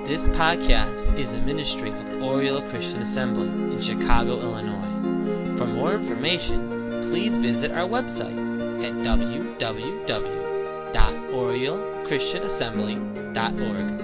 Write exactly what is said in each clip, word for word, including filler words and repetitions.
This podcast is a ministry of Oriole Christian Assembly in Chicago, Illinois. For more information, please visit our website at w w w dot oriole christian assembly dot org.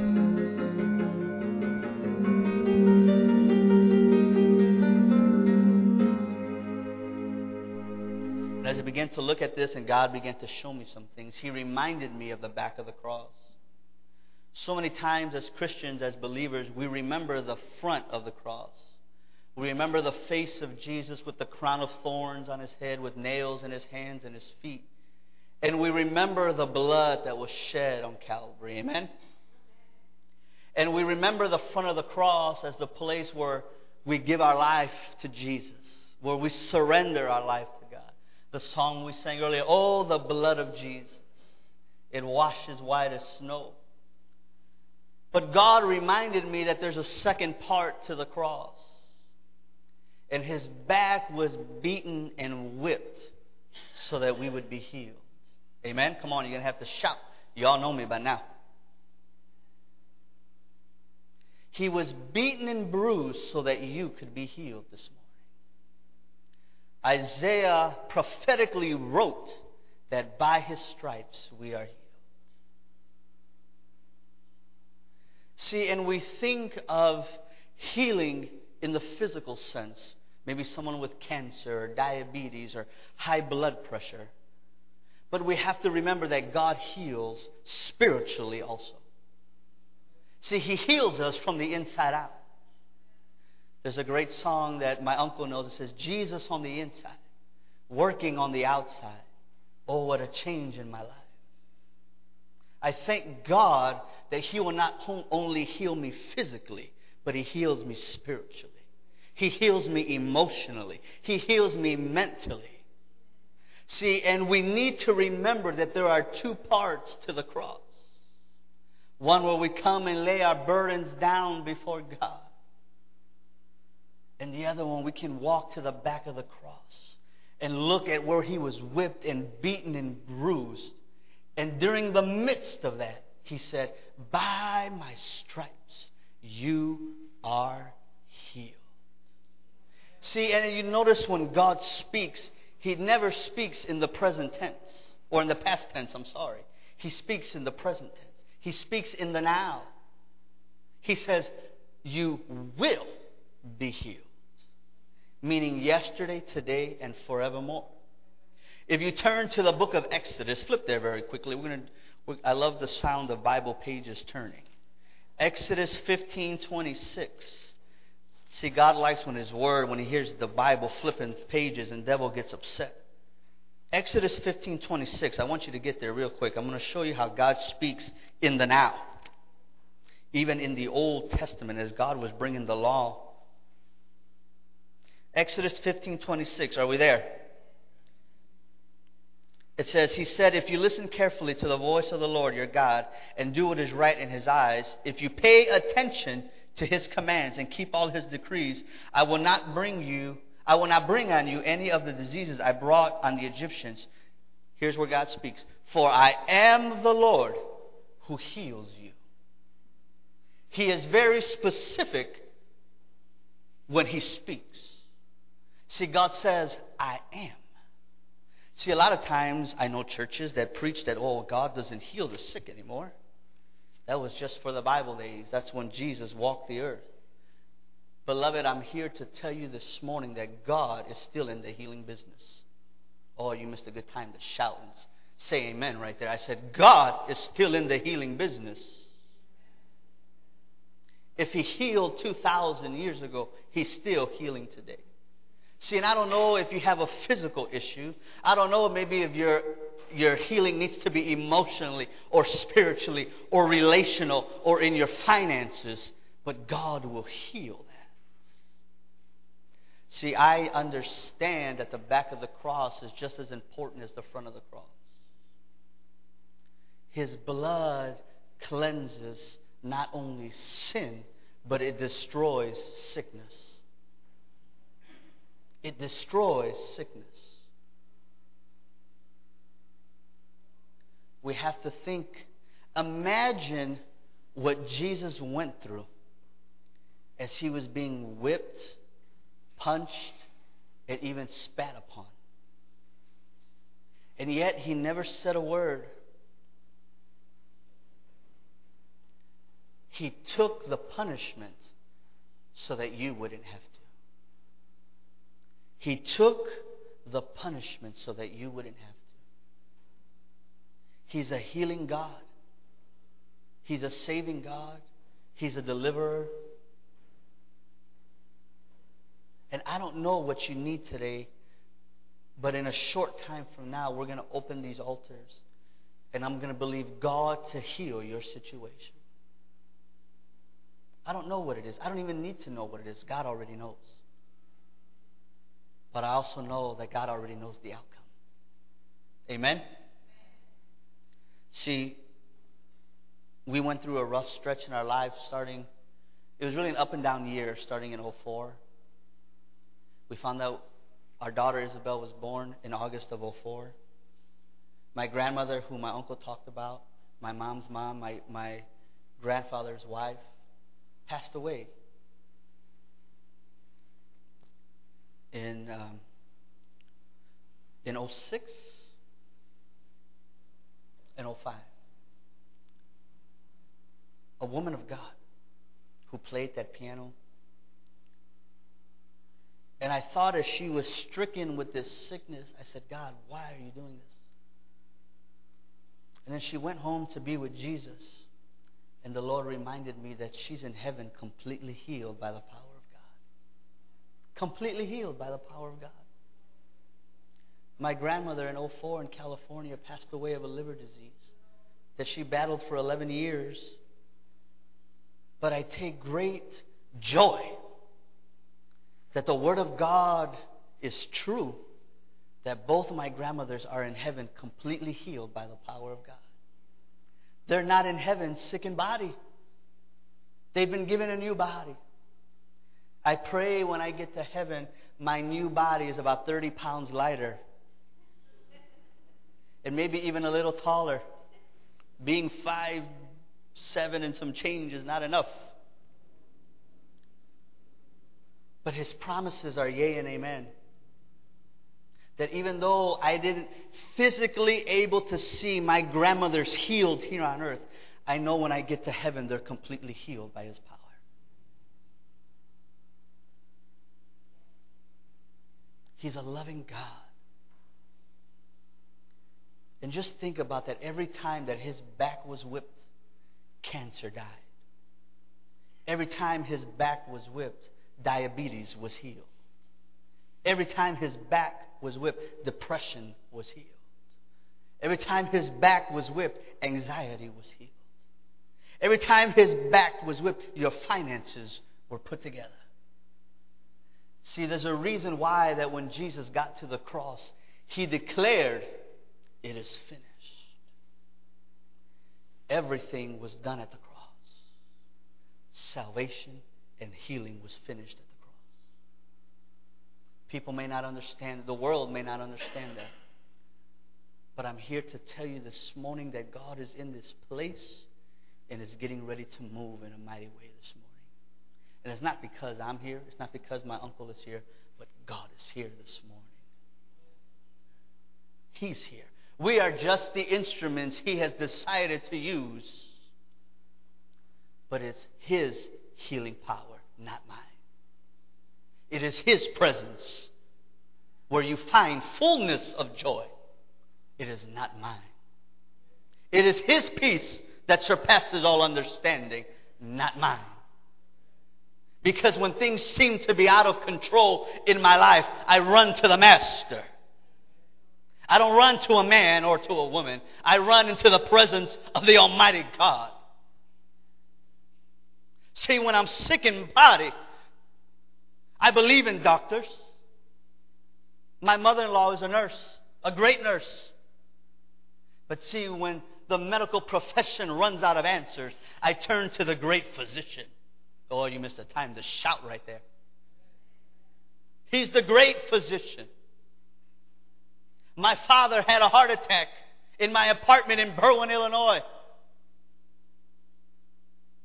As I began to look at this and God began to show me some things, He reminded me of the back of the cross. So many times as Christians, as believers, we remember the front of the cross. We remember the face of Jesus with the crown of thorns on His head, with nails in His hands and His feet. And we remember the blood that was shed on Calvary. Amen? And we remember the front of the cross as the place where we give our life to Jesus, where we surrender our life to God. The song we sang earlier, oh, the blood of Jesus, it washes white as snow. But God reminded me that there's a second part to the cross. And His back was beaten and whipped so that we would be healed. Amen? Come on, you're going to have to shout. You all know me by now. He was beaten and bruised so that you could be healed this morning. Isaiah prophetically wrote that by His stripes we are healed. See, and we think of healing in the physical sense. Maybe someone with cancer or diabetes or high blood pressure. But we have to remember that God heals spiritually also. See, He heals us from the inside out. There's a great song that my uncle knows. It says, Jesus on the inside, working on the outside. Oh, what a change in my life. I thank God that He will not only heal me physically, but He heals me spiritually. He heals me emotionally. He heals me mentally. See, and we need to remember that there are two parts to the cross. One where we come and lay our burdens down before God. And the other one, we can walk to the back of the cross and look at where He was whipped and beaten and bruised. And during the midst of that, He said, by my stripes, you are healed. See, and you notice when God speaks, He never speaks in the present tense, or in the past tense, I'm sorry. He speaks in the present tense. He speaks in the now. He says, you will be healed. Meaning yesterday, today, and forevermore. If you turn to the book of Exodus, flip there very quickly. We're gonna. I love the sound of Bible pages turning. Exodus fifteen twenty-six. See, God likes when His Word, when He hears the Bible flipping pages, and the devil gets upset. Exodus fifteen twenty-six. I want you to get there real quick. I'm going to show you how God speaks in the now. Even in the Old Testament, as God was bringing the law. Exodus fifteen twenty-six. Are we there? It says, He said, if you listen carefully to the voice of the Lord your God and do what is right in His eyes, if you pay attention to His commands and keep all His decrees, I will not bring you, I will not bring on you any of the diseases I brought on the Egyptians. Here's where God speaks. For I am the Lord who heals you. He is very specific when He speaks. See, God says, I am. See, a lot of times I know churches that preach that, oh, God doesn't heal the sick anymore. That was just for the Bible days. That's when Jesus walked the earth. Beloved, I'm here to tell you this morning that God is still in the healing business. Oh, you missed a good time to shout and say amen right there. I said, God is still in the healing business. If He healed two thousand years ago, He's still healing today. See, and I don't know if you have a physical issue. I don't know maybe if your your healing needs to be emotionally or spiritually or relational or in your finances. But God will heal that. See, I understand that the back of the cross is just as important as the front of the cross. His blood cleanses not only sin, but it destroys sickness. It destroys sickness. We have to think, imagine what Jesus went through as he was being whipped, punched, and even spat upon. And yet he never said a word. He took the punishment so that you wouldn't have to. He took the punishment so that you wouldn't have to. He's a healing God. He's a saving God. He's a deliverer. And I don't know what you need today, but in a short time from now, we're going to open these altars, and I'm going to believe God to heal your situation. I don't know what it is. I don't even need to know what it is. God already knows. But I also know that God already knows the outcome. Amen? See, we went through a rough stretch in our lives starting, it was really an up and down year starting in oh four. We found out our daughter Isabel was born in August of oh four. My grandmother, who my uncle talked about, my mom's mom, my, my grandfather's wife, passed away in um, in oh six and oh five. A woman of God who played that piano. And I thought as she was stricken with this sickness, I said, God, why are you doing this? And then she went home to be with Jesus. And the Lord reminded me that she's in heaven completely healed by the power of God. Completely healed by the power of God. My grandmother in oh four in California passed away of a liver disease that she battled for eleven years. But I take great joy that the Word of God is true, that both of my grandmothers are in heaven completely healed by the power of God. They're not in heaven sick in body. They've been given a new body. I pray when I get to heaven, my new body is about thirty pounds lighter. And maybe even a little taller. Being five, seven and some change is not enough. But His promises are yea and amen. That even though I didn't physically able to see my grandmothers healed here on earth, I know when I get to heaven, they're completely healed by His power. He's a loving God. And just think about that. Every time that His back was whipped, cancer died. Every time His back was whipped, diabetes was healed. Every time His back was whipped, depression was healed. Every time His back was whipped, anxiety was healed. Every time His back was whipped, your finances were put together. See, there's a reason why that when Jesus got to the cross, He declared, "It is finished." Everything was done at the cross. Salvation and healing was finished at the cross. People may not understand, the world may not understand that. But I'm here to tell you this morning that God is in this place and is getting ready to move in a mighty way this morning. And it's not because I'm here, it's not because my uncle is here, but God is here this morning. He's here. We are just the instruments He has decided to use. But it's His healing power, not mine. It is His presence where you find fullness of joy. It is not mine. It is His peace that surpasses all understanding, not mine. Because when things seem to be out of control in my life, I run to the Master. I don't run to a man or to a woman. I run into the presence of the Almighty God. See, when I'm sick in body, I believe in doctors. My mother-in-law is a nurse, a great nurse. But see, when the medical profession runs out of answers, I turn to the great physician. Oh, you missed a time to shout right there. He's the great physician. My father had a heart attack in my apartment in Berwyn, Illinois.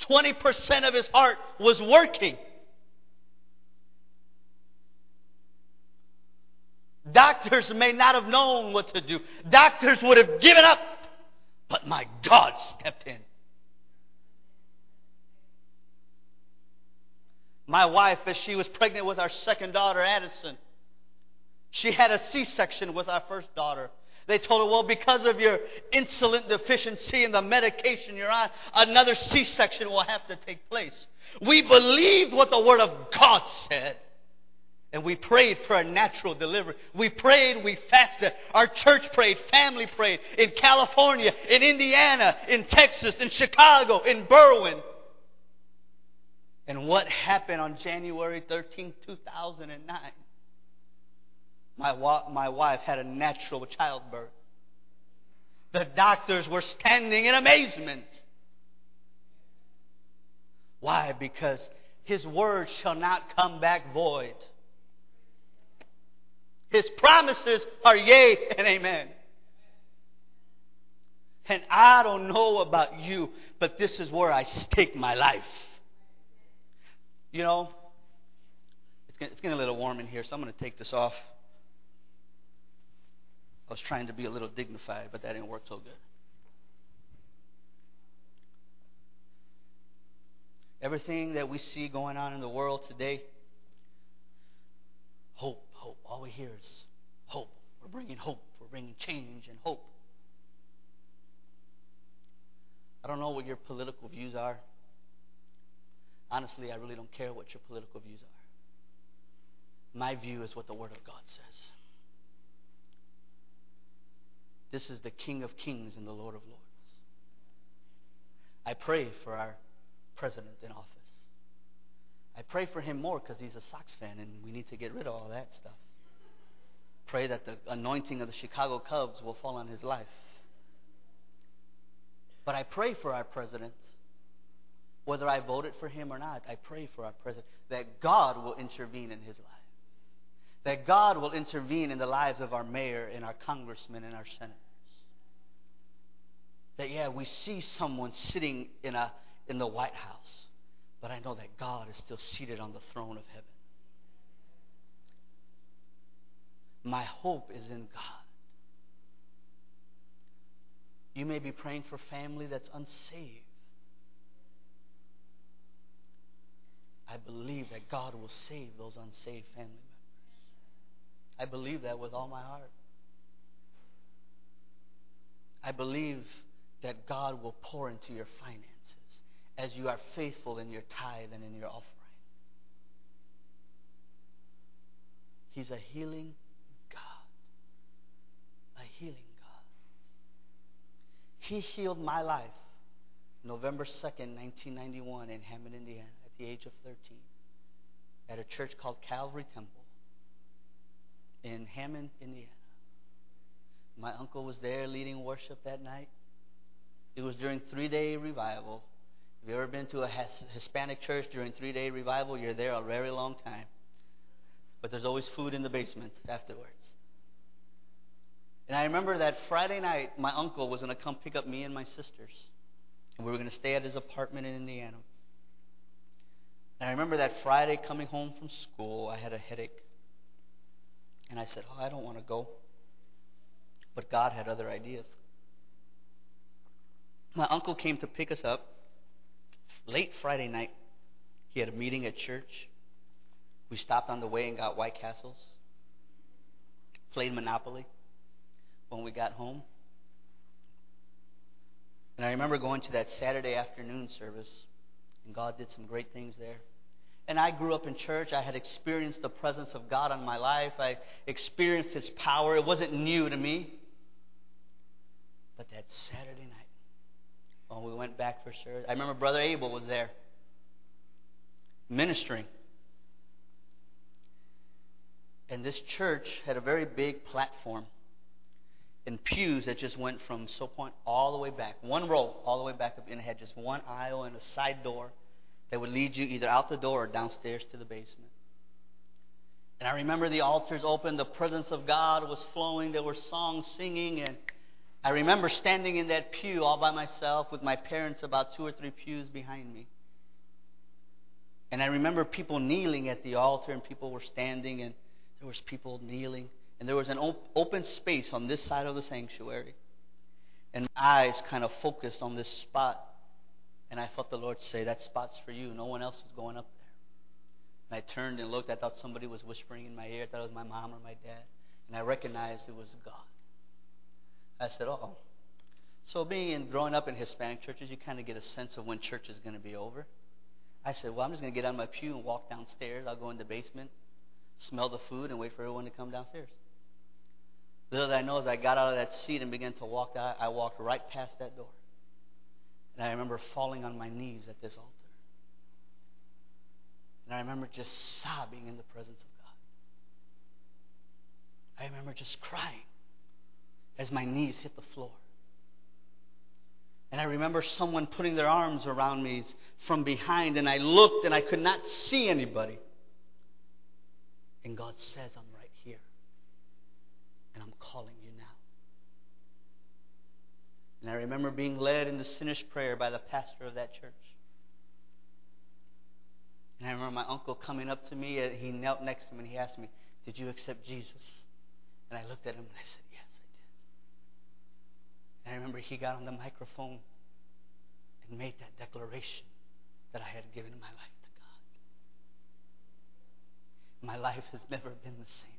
twenty percent of his heart was working. Doctors may not have known what to do. Doctors would have given up. But my God stepped in. My wife, as she was pregnant with our second daughter, Addison, she had a C-section with our first daughter. They told her, well, because of your insulin deficiency and the medication you're on, another C-section will have to take place. We believed what the Word of God said. And we prayed for a natural delivery. We prayed, we fasted. Our church prayed, family prayed. In California, in Indiana, in Texas, in Chicago, in Berwyn. And what happened on January thirteenth, two thousand nine? My, wa- my wife had a natural childbirth. The doctors were standing in amazement. Why? Because His word shall not come back void. His promises are yea and amen. And I don't know about you, but this is where I stake my life. You know, it's getting, it's getting a little warm in here, so I'm going to take this off. I was trying to be a little dignified, but that didn't work so good. Everything that we see going on in the world today, hope. Hope. All we hear is hope. We're bringing hope. We're bringing change and hope. I don't know what your political views are. Honestly, I really don't care what your political views are. My view is what the Word of God says. This is the King of Kings and the Lord of Lords. I pray for our president in office. I pray for him more because he's a Sox fan and we need to get rid of all that stuff. Pray that the anointing of the Chicago Cubs will fall on his life. But I pray for our president, whether I voted for him or not. I pray for our president that God will intervene in his life. That God will intervene in the lives of our mayor and our congressmen and our senators. That, yeah, we see someone sitting in, a, in the White House. But I know that God is still seated on the throne of heaven. My hope is in God. You may be praying for family that's unsaved. I believe that God will save those unsaved family members. I believe that with all my heart. I believe that God will pour into your finances as you are faithful in your tithe and in your offering. He's a healing God. A healing God. He healed my life November second, nineteen ninety-one in Hammond, Indiana at the age of thirteen at a church called Calvary Temple in Hammond, Indiana. My uncle was there leading worship that night. It was during three-day revival. If you've ever been to a Hispanic church during three-day revival, you're there a very long time. But there's always food in the basement afterwards. And I remember that Friday night, my uncle was going to come pick up me and my sisters. And we were going to stay at his apartment in Indiana. And I remember that Friday coming home from school, I had a headache. And I said, oh, I don't want to go. But God had other ideas. My uncle came to pick us up late Friday night. He had a meeting at church. We stopped on the way and got White Castles. Played Monopoly when we got home. And I remember going to that Saturday afternoon service, and God did some great things there. And I grew up in church. I had experienced the presence of God in my life. I experienced His power. It wasn't new to me. But that Saturday night, when we went back for service, I remember Brother Abel was there ministering. And this church had a very big platform and pews that just went from So Point all the way back, one row all the way back up, and it had just one aisle and a side door that would lead you either out the door or downstairs to the basement. And I remember the altars open, the presence of God was flowing, there were songs singing, and I remember standing in that pew all by myself with my parents about two or three pews behind me. And I remember people kneeling at the altar, and people were standing, and there was people kneeling. And there was an op- open space on this side of the sanctuary. And my eyes kind of focused on this spot. And I felt the Lord say, that spot's for you. No one else is going up there. And I turned and looked. I thought somebody was whispering in my ear. I thought it was my mom or my dad. And I recognized it was God. I said, oh. So being in, growing up in Hispanic churches, you kind of get a sense of when church is going to be over. I said, well, I'm just going to get out of my pew and walk downstairs. I'll go in the basement, smell the food, and wait for everyone to come downstairs. Little did I know, as I got out of that seat and began to walk out, I walked right past that door. And I remember falling on my knees at this altar. And I remember just sobbing in the presence of God. I remember just crying as my knees hit the floor. And I remember someone putting their arms around me from behind, and I looked and I could not see anybody. And God says, I'm right here. And I'm calling you now. And I remember being led in the sinner's prayer by the pastor of that church. And I remember my uncle coming up to me, and he knelt next to me and he asked me, did you accept Jesus? And I looked at him and I said, yes, I did. And I remember he got on the microphone and made that declaration that I had given my life to God. My life has never been the same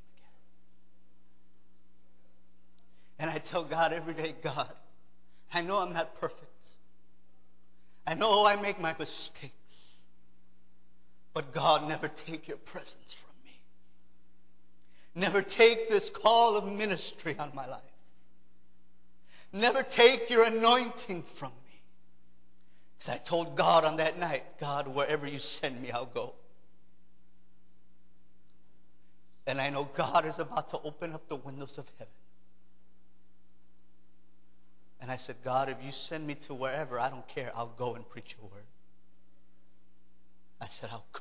again. And I tell God every day, God, I know I'm not perfect. I know I make my mistakes. But God, never take your presence from me. Never take this call of ministry on my life. Never take your anointing from me. Because I told God on that night, God, wherever you send me, I'll go. And I know God is about to open up the windows of heaven. And I said, God, if you send me to wherever, I don't care. I'll go and preach your word. I said, I'll go.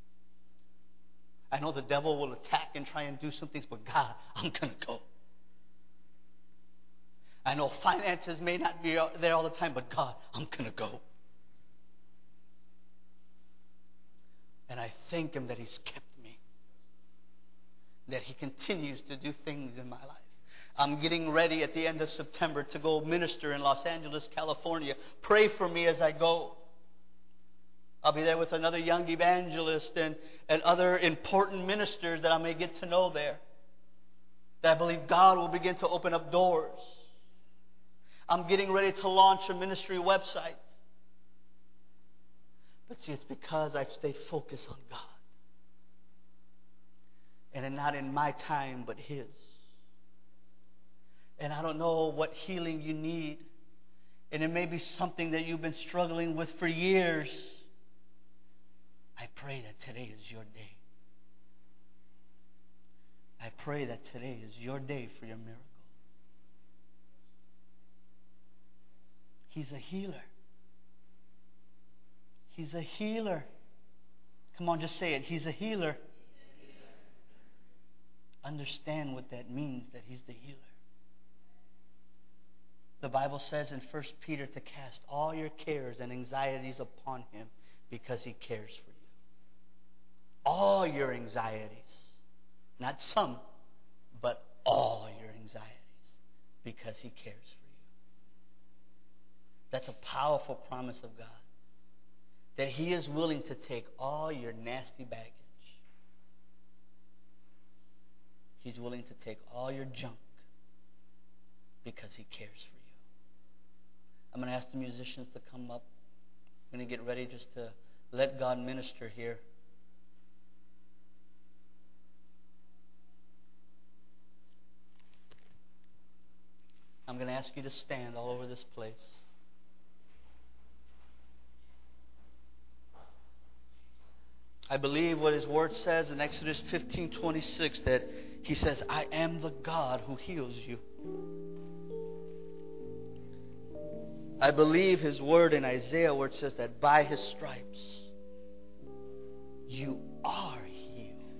I know the devil will attack and try and do some things, but God, I'm going to go. I know finances may not be there all the time, but God, I'm going to go. And I thank Him that He's kept me. That He continues to do things in my life. I'm getting ready at the end of September to go minister in Los Angeles, California. Pray for me as I go. I'll be there with another young evangelist and, and other important ministers that I may get to know there. That I believe God will begin to open up doors. I'm getting ready to launch a ministry website. But see, it's because I've stayed focused on God. And not in my time, but His. And I don't know what healing you need. And it may be something that you've been struggling with for years. I pray that today is your day. I pray that today is your day for your miracle. He's a healer. He's a healer. Come on, just say it. He's a healer. Understand what that means, that He's the healer. The Bible says in First Peter to cast all your cares and anxieties upon Him because He cares for you. All your anxieties. Not some, but all your anxieties because He cares for you. That's a powerful promise of God. That He is willing to take all your nasty baggage. He's willing to take all your junk because He cares for you. I'm going to ask the musicians to come up. I'm going to get ready just to let God minister here. I'm going to ask you to stand all over this place. I believe what His Word says in Exodus fifteen twenty-six, that He says, I am the God who heals you. I believe His Word in Isaiah where it says that by His stripes you are healed.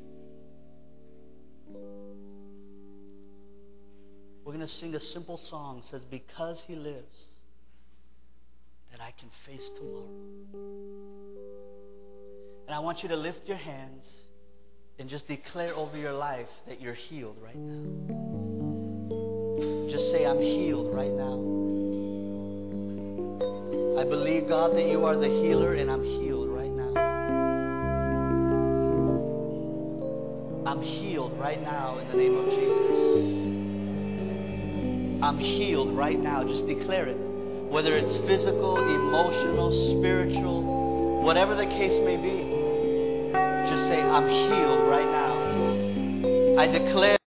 We're going to sing a simple song that says, because He lives, that I can face tomorrow. And I want you to lift your hands and just declare over your life that you're healed right now. Just say, I'm healed right now. I believe, God, that you are the healer, and I'm healed right now. I'm healed right now in the name of Jesus. I'm healed right now. Just declare it. Whether it's physical, emotional, spiritual, whatever the case may be, just say, I'm healed right now. I declare